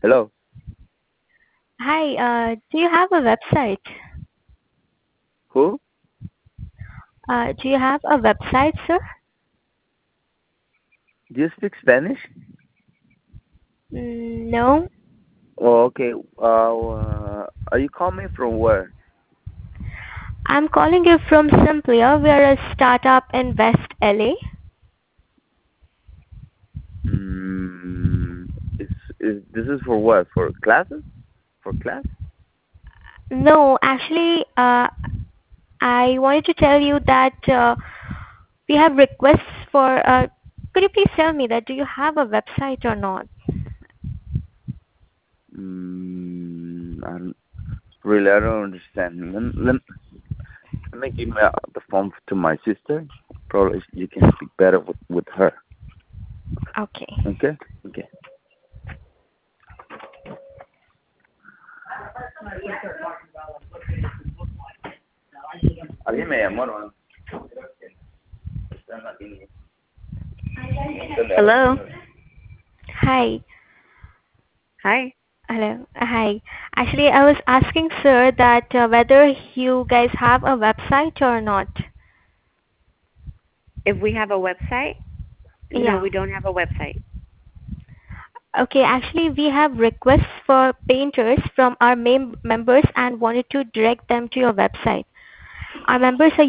Hello. Hi, do you have a website? Who? Do you have a website, sir? Do you speak Spanish? No. Oh, okay. Are you calling from where? I'm calling you from Simplia. We're a startup in West LA. Mm, is this is for what? For classes? For class? No, actually, I wanted to tell you that we have requests for. Could you please tell me that do you have a website or not? I don't, really, I don't understand. Let me give the phone to my sister. Probably you can speak better with her. Okay. Okay? Okay. Alguien me llamó, ¿no? Está en la línea. Hello. Hi. Hi. Hello. Hi. Actually, I was asking, sir, that whether you guys have a website or not. If we have a website? No, Yeah. we don't have a website. Okay, actually, we have requests for painters from our members and wanted to direct them to your website. Our members are